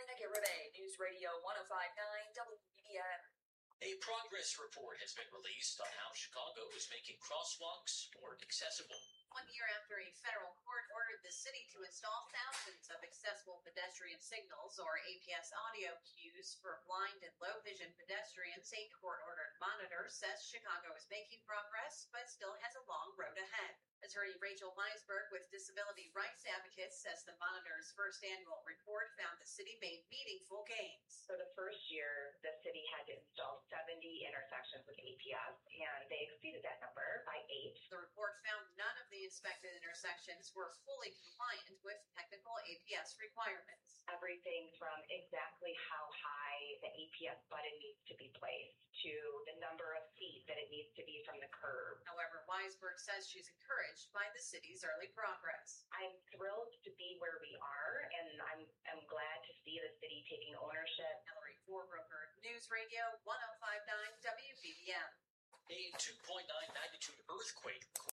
Carolina Guerrero, News Radio 1059 WBBM. A progress report has been released on how Chicago is making crosswalks more accessible. 1 year after a federal court ordered the city to install thousands of accessible pedestrian signals, or APS audio cues, for blind and low vision pedestrians, a court-ordered monitor says Chicago is making progress, but still has a long road ahead. Attorney Rachel Weisberg with Disability Rights Advocates says the monitor's first annual report found the city made meaningful gains. For the first year, the city had to install 70 intersections with APS, and they exceeded that number by 8. The report found none of the inspected intersections were fully compliant with technical APS requirements. Everything from exactly how high the APS button needs to be placed to the number of feet that it needs to be from the curb. However, Weisberg says she's encouraged by the city's early progress. I'm thrilled to be where we are, and I'm glad to see the city taking ownership. Hillary Forbroker, News Radio 1059 WBBM. A 2.9 magnitude earthquake